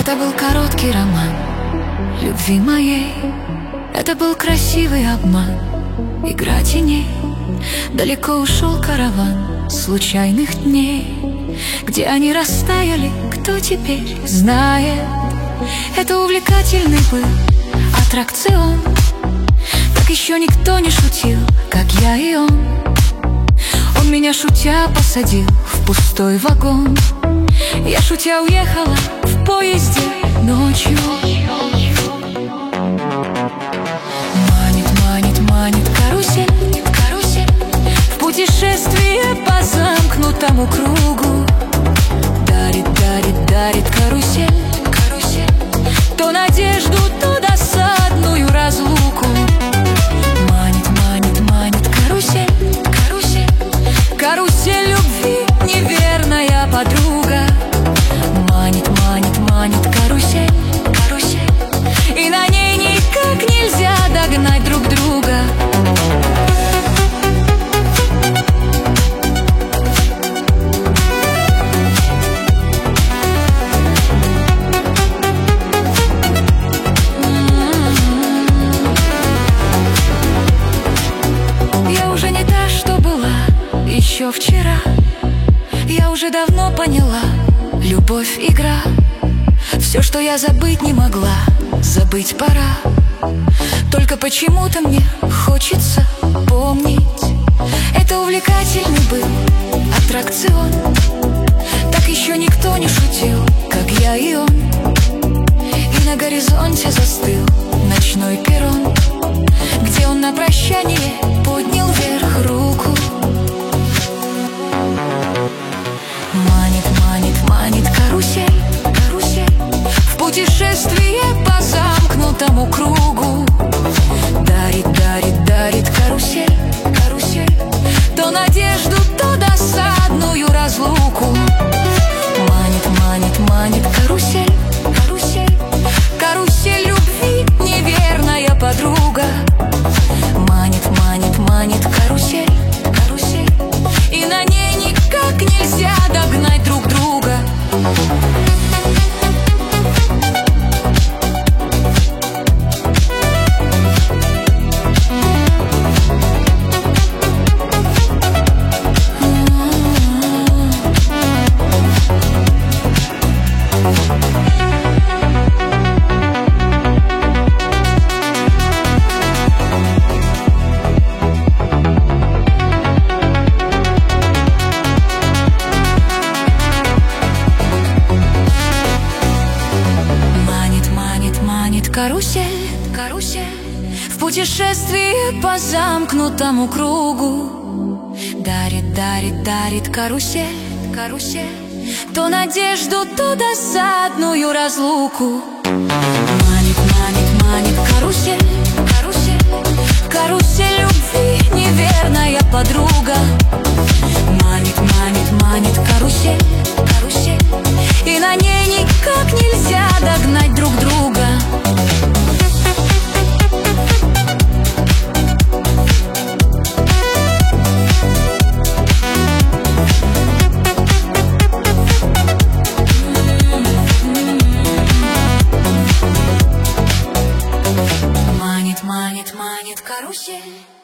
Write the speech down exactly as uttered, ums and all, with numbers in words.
Это был короткий роман любви моей. Это был красивый обман, игра теней. Далеко ушел караван случайных дней. Где они растаяли, кто теперь знает? Это увлекательный был аттракцион. Так еще никто не шутил, как я и он. Он меня шутя посадил в пустой вагон. Я шутя уехала в поезде ночью. Манит, манит, манит карусель, карусель в путешествие по замкнутому кругу. Дарит, дарит, дарит карусель, карусель то надежду, то досадную разлуку. Манит, манит, манит карусель, карусель карусель любви, неверная подруга. Манит, манит, манит карусель, карусель и на ней никак нельзя догнать друг друга. Я уже не та, что была еще вчера. Я уже давно поняла, любовь — игра. Все, что я забыть не могла, забыть пора. Только почему-то мне хочется помнить. Это увлекательный был аттракцион. Так еще никто не шутил, как я и он. И на горизонте застыл ночной перрон, где он на прощание поднял вверх руку. Манит, манит, манит карусель, карусель в путешествие по замкнутому кругу. Дарит, дарит, дарит карусель, карусель то надежду, то досадную разлуку. Манит, манит, манит карусель, карусель карусель любви, неверная подруга. Манит, манит, манит карусель, карусель и на ней никак нельзя догнать друг друга. Карусель, карусель в путешествии по замкнутому кругу. Дарит, дарит, дарит карусель, карусель то надежду, то досадную разлуку. Манит, манит, манит карусель, карусель карусель любви, неверная подруга. Манит, манит, манит карусель, карусель и на ней никак нельзя догнать друг друга. Манит, манит, манит карусель.